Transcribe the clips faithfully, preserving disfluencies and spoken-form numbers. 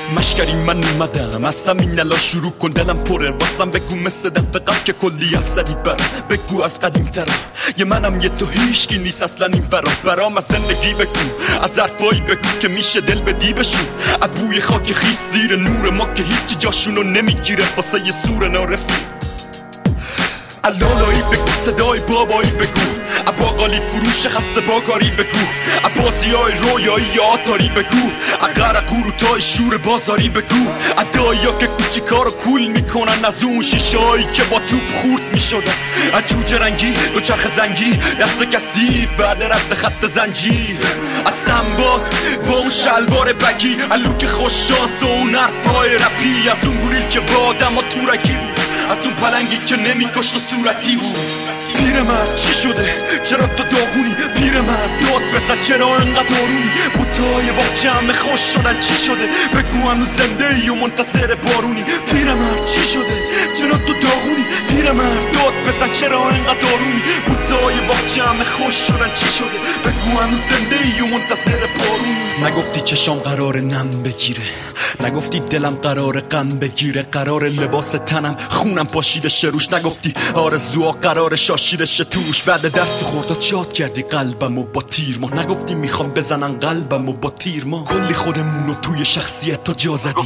مشکری من اومدم از همین الان شروع کن دلم پره واسم بگو مثل دفعه قبل که کلی حرف زدی برام بگو از قدیم ترم یه منم یه تو هیچکی نیست اصلا این فرام برام از زندگی بگو از حرفایی بگو که میشه دل بدی بشون از بوی خاک خیس زیر نور ما که هیچی جاشونو نمیگیره واسه یه سور نارفی علالایی بگو صدای بابایی بگو اباقالی فروش خسته باکاری بگو عباسی های رویایی آتاری بگو اقرق قروتای شور بازاری بگو ادایی ها که کوچیکا رو کول میکنن از اون شیشه هایی که با توپ خورد میشدن از جوجه رنگی دو چرخ زنگی دست کثیف بعد رد خط زنجیر از سنباد با اون شلوار بگی الوک خوششانس و اون حرفای رپی از اون گوریل که با آدم ها تورکی بود از اون پلنگی که نمیکشت و صورتی بود پیرمرد چی شده؟ چرا تو داغونی؟ پیرمرد داد بزن چرا انقدر آرومی؟ بوتای باغچه همه خوش شدن چی شده؟ بگو هنوز زنده ای و منتظر بارونی پیرمرد چی شده؟ چرا تو داغونی؟ پیرمرد داد بزن چرا انقدر آرومی؟ بوتای باغچه همه خوش شدن چی شده؟ بگو هنوز زنده ای و منتظر بارونی نگفتی چشام قرار نم بگیره نگفتی دلم قرار غم بگیره قرار لباس تنم خونم پاشیده شه روش نگفتی آرزوها قرار شاشیده شه توش بعد دست خوردات شاد کردی قلبمو با تیر ما نگفتی میخوام بزنن قلبمو با تیر ما کلی خودمونو توی شخصیت تا جا زدی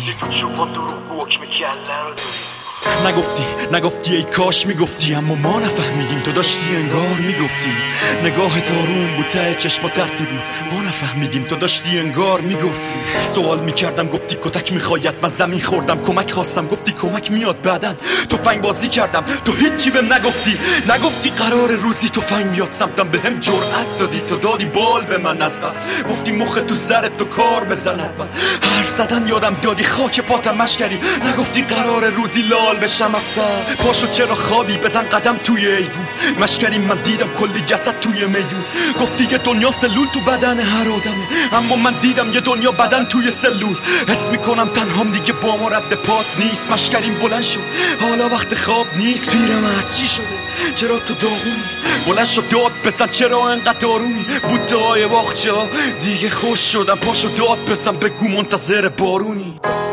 نگفتی نگفتی ای کاش میگفتی اما ما نفهمیدیم تو داشتی انگار میگفتی نگاهت آروم بود ته چشمات حرفی بود ما نفهمیدیم تو داشتی انگار میگفتی سوال میکردم گفتی کتک میخواید من زمین خوردم کمک خواستم گفتی کمک میاد بعدن تفنگ بازی کردم تو هیچی بهم نگفتی نگفتی قرار روزی تفنگ میاد سمتم بهم جرأت دادی تو دادی بال به من از قصد گفتی مخ تو سرت تو کار بزند من حرف زدن یادم دادی خاک پاتم مشکریم نگفتی قرار روزی لال بشم از سر پاشو چرا خوابی بزن قدم توی ایوون مشکریم من دیدم کلی جسد توی میدون گفتی یه دنیا سلول تو بدن هر آدمه اما من دیدم یه دنیا بدن توی سلول حس میکنم تنهام دیگه با ما رد پات نیست مشکریم بلند شد حالا وقت خواب نیست پیرمرد چی شده چرا تو داغونی بلند شد داد بزن چرا انقدر آرومی بوته‌های باغچه دیگه خوش شدم پاشو داد بزن بگو منتظر بارونی